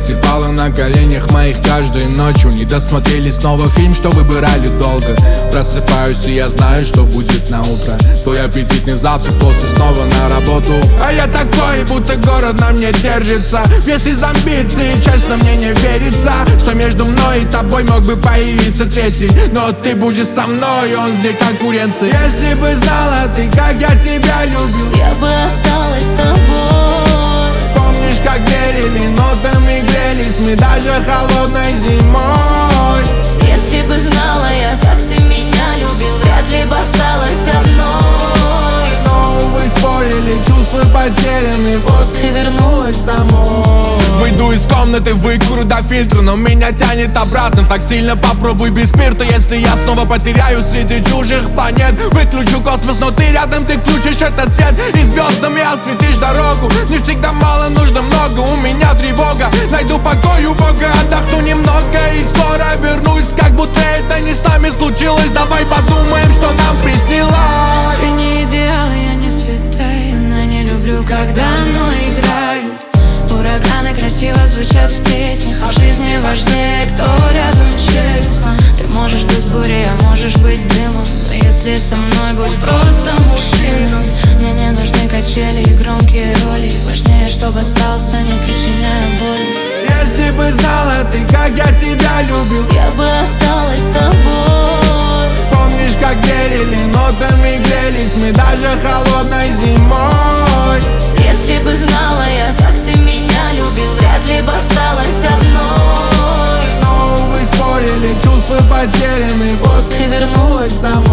засыпала на коленях моих каждой ночью. Не досмотрели снова фильм, что выбирали долго. Просыпаюсь и я знаю, что будет на утро. Твой аппетитный завтрак, после снова на работу. А я такой, будто город на мне держится. Весь из амбиций, честно мне не верится, что между мной и тобой мог бы появиться третий. Но ты будешь со мной, он вне конкуренции. Если бы знала ты, как я тебя любил, я бы осталась с тобой. Помнишь, как верили, нотами грелись мы даже холодной зимой. Если бы знала я, как ты меня любил, вряд ли бы осталась одной. Но, увы, спорили, чувства потеряны, вот ты вернулась домой. Выйду из комнаты, выкурю до фильтра, но меня тянет обратно. Так сильно попробуй без спирта. Если я снова потеряю среди чужих планет, выключу космос, но ты рядом, ты включишь этот свет. И звездами осветишь дорогу. Не всегда мало, нужно много, у меня тревога. Найду покой у Бога, отдохну немного и скоро вернусь, как будто это не с нами случилось. Давай подумаем, что нам приснилось. Ты не идеал, я не святая, но не люблю, когда оно играет. Ураганы красиво звучат в песнях, а в жизни важнее, кто рядом честно. Ты можешь быть бурей, а можешь быть дымом, но если со мной будь просто мужчиной. Мне не нужны качели и громкие роли, важнее, чтобы остался, не причиняя боли. Если бы знала ты, как я тебя любил, я бы осталась с тобой. Помнишь, как верили, нотами грелись мы даже холодной зимой. Если бы знала я, как ты меня любил, вряд ли бы осталась одной. Но, увы, спорили, чувства потеряны, вот ты вернулась домой.